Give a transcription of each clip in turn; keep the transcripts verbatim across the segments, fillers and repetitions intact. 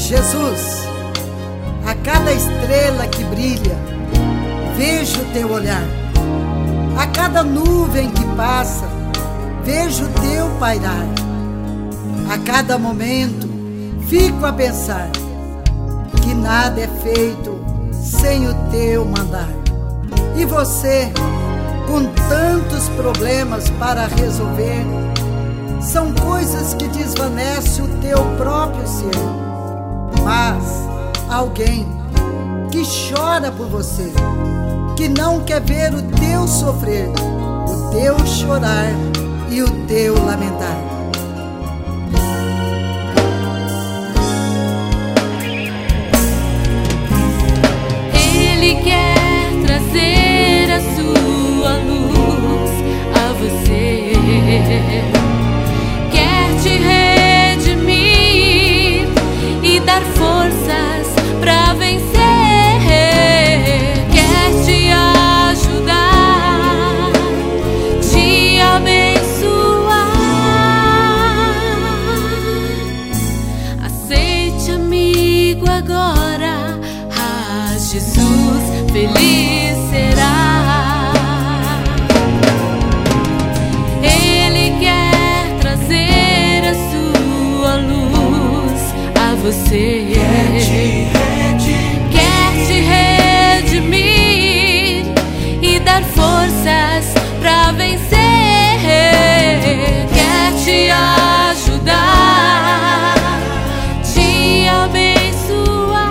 Jesus, a cada estrela que brilha, vejo teu olhar. A cada nuvem que passa, vejo teu pairar. A cada momento, fico a pensar que nada é feito sem o teu mandar. E você, com tantos problemas para resolver, são coisas que desvanecem o teu próprio ser. Mas alguém que chora por você, que não quer ver o teu sofrer, o teu chorar e o teu lamentar. Ele quer trazer a sua luz a você, quer te redimir e dar forças pra vencer, quer te ajudar, te abençoar. Aceite, amigo, agora, ah, Jesus feliz será. Ele quer trazer a sua luz a você, quer te redimir, quer te redimir e dar forças pra vencer, quer te ajudar, te abençoar.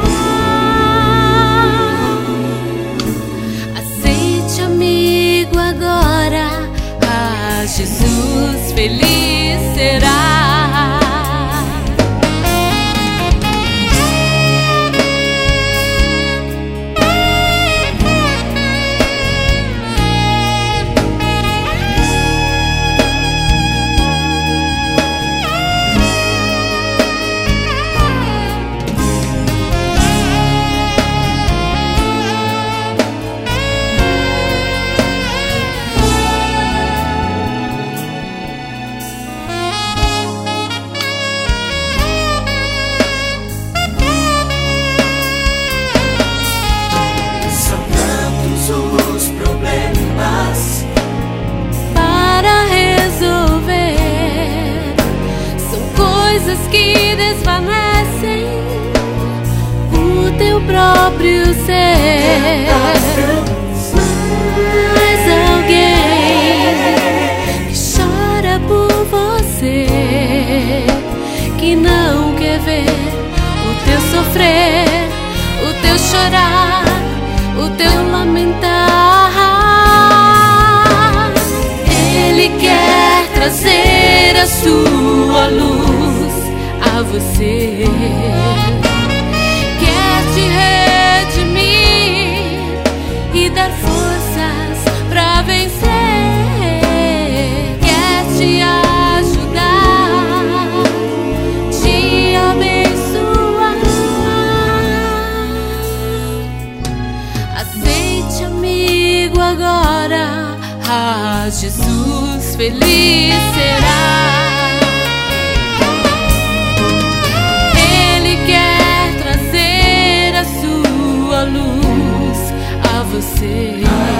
Aceite, amigo, agora, ah, Jesus feliz será. Coisas que desvanecem o teu próprio ser. Mas alguém que chora por você, que não quer ver o teu sofrer, o teu chorar, o teu lamentar. Ele quer trazer a sua luz a você, quer te redimir e dar forças pra vencer, quer te ajudar, te abençoar. Aceite, amigo, agora, ah, Jesus feliz será. Luz a você,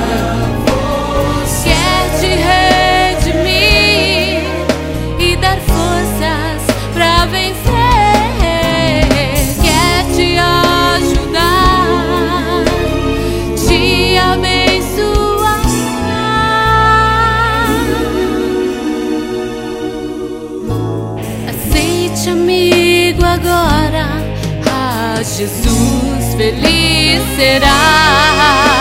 quer te redimir e dar forças pra vencer, quer te ajudar, te abençoar. Aceite, amigo, agora, ah, Jesus feliz será.